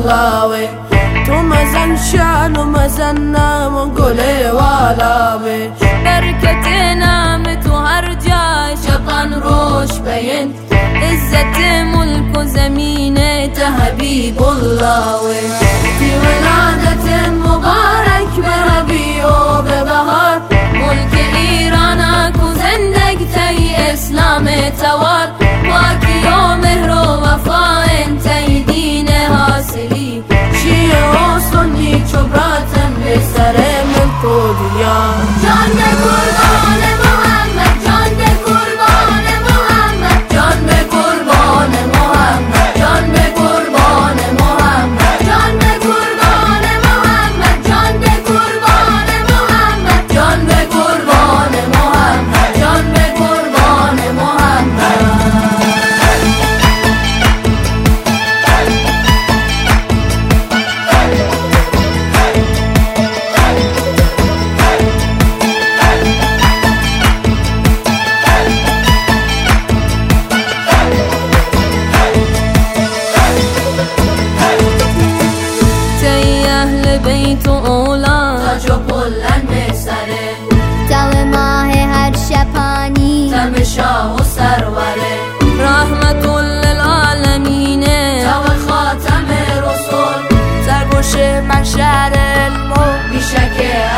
بالله تو مزن شعل و مزن نام و گل والا به برکت نام تو هر جای شبان روش بیند عزت ملک و زمینت حبیب الله فی ولادت مبارک به ربیع و به بهار ملک ایران کو زندگ تی اسلام توار پاکی و مهر و وفا تی دین حاصلی شیعه و سنی چوبراتن به سر ملک و دیار جان به قربان محمد جان به قربان محمد جان به قربان محمد جان به قربان محمد جان به قربان محمد جان به قربان محمد جان به قربان محمد جان به قربان محمد بیت و اولاد تاج و بلند سره تو ماه هر شپانی تم شاه و سروره رحمت للعالمین تو خاتم رسول سرگوش محشر علم و بیشک